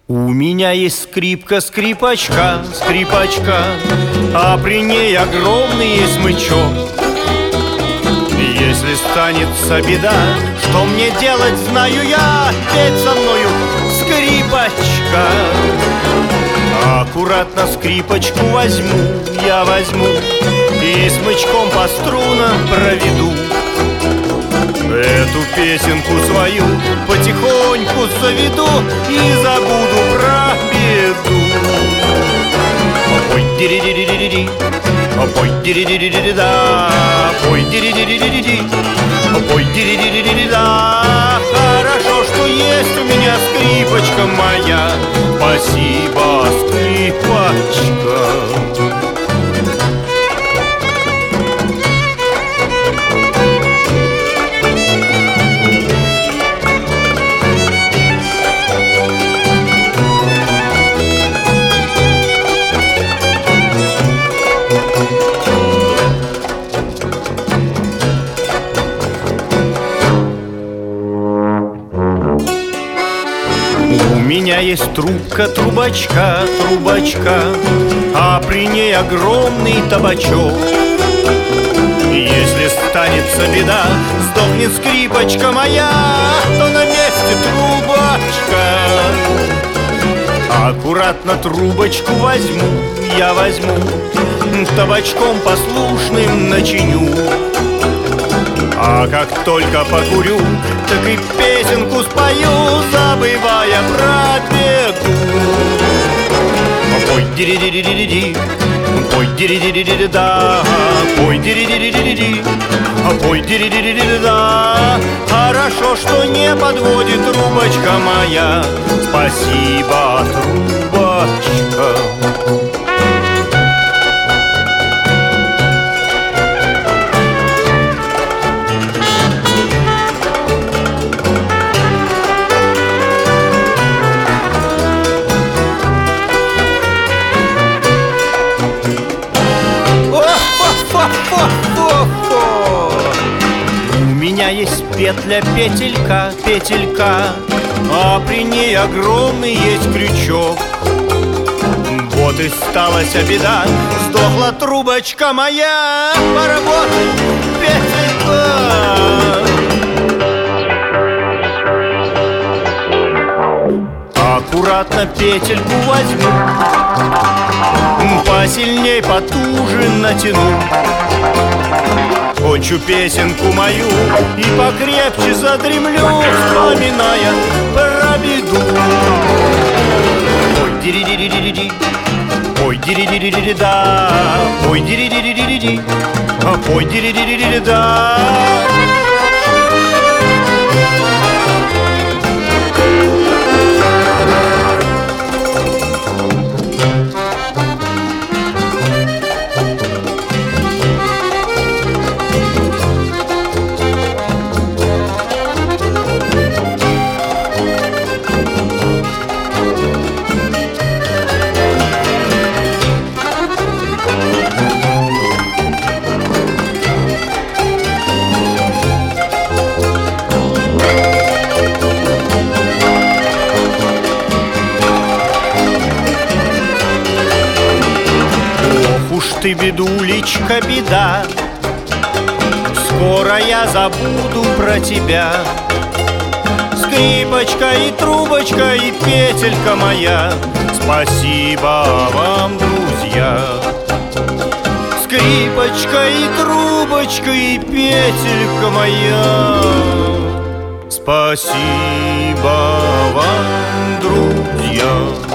У меня есть скрипка, скрипачка, а при ней огромный смычок. Если станется беда, что мне делать, знаю я, петь со мною, скрипачка. Аккуратно скрипочку я возьму и смычком по струнам проведу. Эту песенку свою потихоньку заведу и забуду про беду. Ой, дири-дири-дири-ди, ой, дири-дири-дири-да, ой, дири-дири-дири-ди, ой, дири-дири-дири-да. Хорошо, что есть у меня скрипочка моя. Спасибо, скрипачка. У меня есть трубка трубачка, а при ней огромный табачок. Если станется беда, сдохнет скрипочка моя, то на месте трубачка. Аккуратно трубочку я возьму, табачком послушным начиню. А как только покурю, так и песенку спою, забывая про беду. Ой, дири-дири-дири-ди, ой, дири-дири-дири-да, ой, дири-дири-дири-ди, ой, дири-дири-дири-да. Хорошо, что не подводит трубочка моя. Спасибо, трубочка. У меня есть петелька, а при ней огромный есть крючок. Вот и сталась беда, сдохла трубочка моя. Поработай, петелька. Аккуратно петельку возьму, посильней, потуже натяну. Кончу песенку мою и покрепче задремлю, вспоминая про беду. Ой, дири-дири-дири-ди, ой, дири-дири-дири-да, ой, дири-дири-дири-ди, ой, дири-дири-дири-да. Уж ты, бедулечка, беда, скоро я забуду про тебя. Скрипочка и трубочка и петелька моя, спасибо вам, друзья. Скрипочка и трубочка и петелька моя, спасибо вам, друзья.